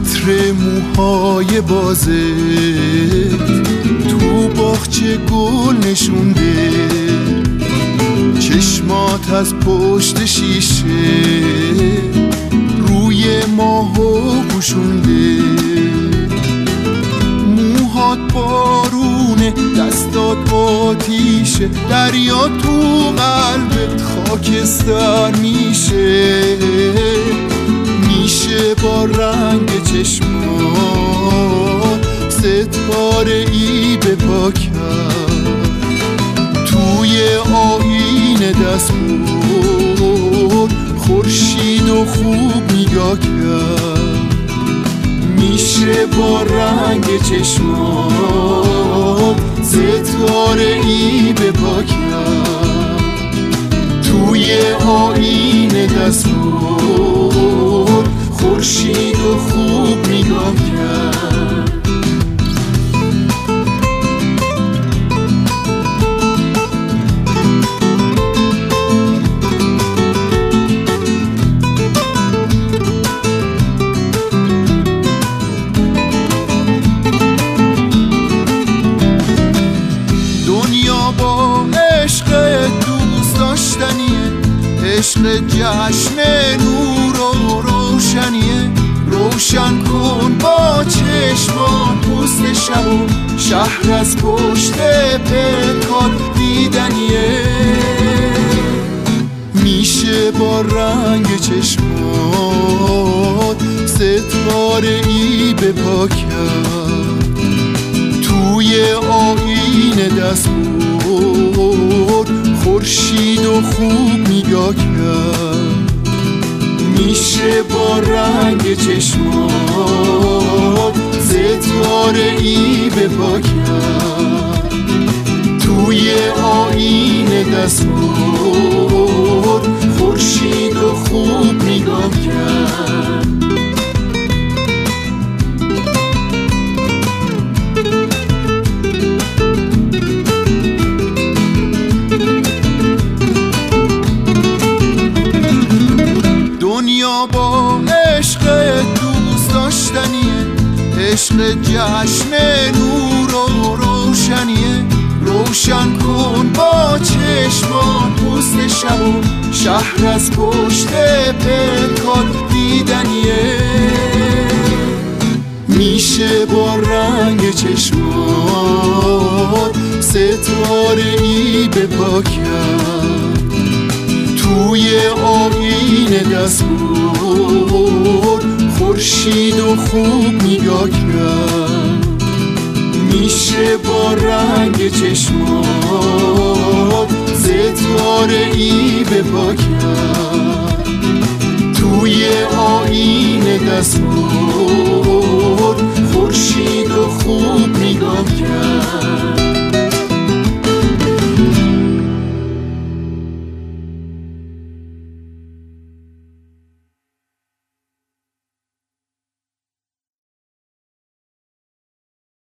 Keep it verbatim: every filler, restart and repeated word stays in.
عطر موهای بازه تو باغچه گل نشونده، چشمات از پشت شیشه روی ماهو پوشونده، موهات بارونه دستات آتیشه، دریا تو قلبت خاکستر میشه، میشه با رنگ چشمات ستاره ای به پا کرد، توی آینه دست برد خورشید و خوب نگاه کرد، میشه با رنگ چشمات ستاره ای به پا کرد، توی آینه دست برد خورشید و خوب نگاه کرد. دنیا با عشق دوست داشتنیه، عشق جشن نور و روشنیه، روشن کن با چشمان پوست شب و شهر از پشت پنهان دیدنیه، میشه با رنگ چشمات ستاره ای به پا کرد، توی آینه دست برد خورشید و خوب نگاه کرد، میشه با رنگ چشمات ستاره ای به پا کرد، توی آینه دست برد خورشید و خوب نگاه کرد. دنیا با عشق دوست داشتنیه، عشق جشن نور و روشنیه، روشن کن با چشمان پوست شب و شهر از پشت پنهان دیدنیه، میشه با رنگ چشمات ستاره ای به پا کرد، توی آینه دست برد خورشید و خوب نگاه کرد، میشه با رنگ چشمات ستاره ای به پا کرد، توی آینه دست برد خورشید و خوب نگاه کرد.